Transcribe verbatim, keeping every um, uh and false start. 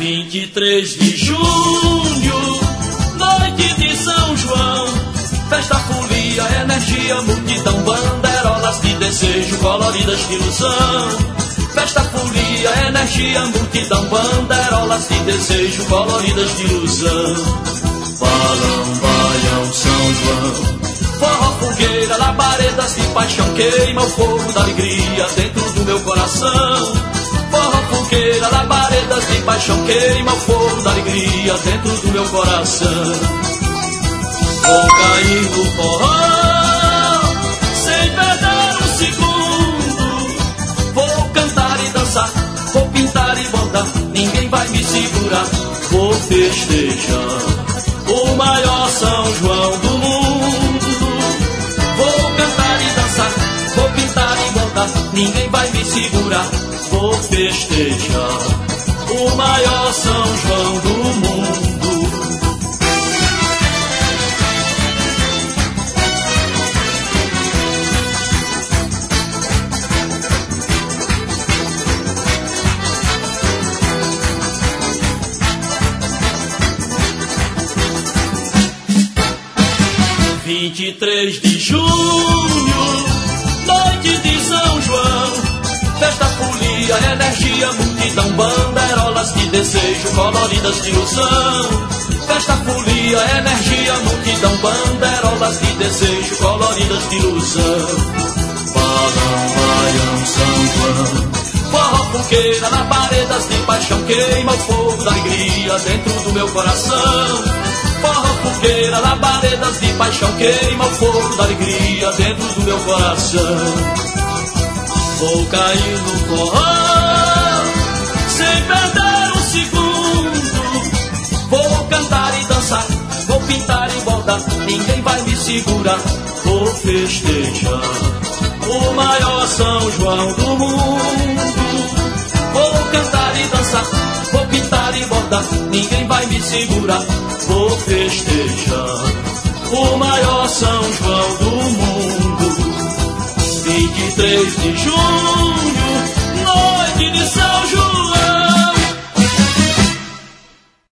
vinte e três de junho, noite de São João. Festa, folia, energia, multidão, bandeirolas de desejo, coloridas de ilusão. Festa, folia, energia, multidão, bandeirolas de desejo, coloridas de ilusão. Balão, baião, São João, forró, fogueira, labaredas de paixão, queima o fogo da alegria dentro do meu coração. Forró, fogueira, labaredas de paixão, queima o fogo da alegria dentro do meu coração. Vou cair no forró, sem perder um segundo. Vou cantar e dançar, vou pintar e bordar, ninguém vai me segurar. Vou festejar o maior São João do mundo. Vou cantar e dançar, vou pintar e bordar, ninguém vai me segurar. Vou festejar o maior São João do mundo. vinte e três de junho, noite de São João. Festa, folia, energia, multidão, bandeirolas de desejo, coloridas de ilusão. Festa, folia, energia, multidão, bandeirolas de desejo, coloridas de ilusão. Balão, baião, São João, forró, fogueira, labaredas de paixão, queima o fogo da alegria dentro do meu coração. Forró, fogueira, labaredas de paixão, queima o fogo da alegria dentro do meu coração. Vou cair no forró, sem perder um segundo. Vou cantar e dançar, vou pintar e bordar, ninguém vai me segurar. Vou festejar o maior São João do mundo. Vou cantar e dançar, vou pintar e bordar, ninguém vai me segurar. Vou festejar o maior São João do mundo. vinte e três de junho,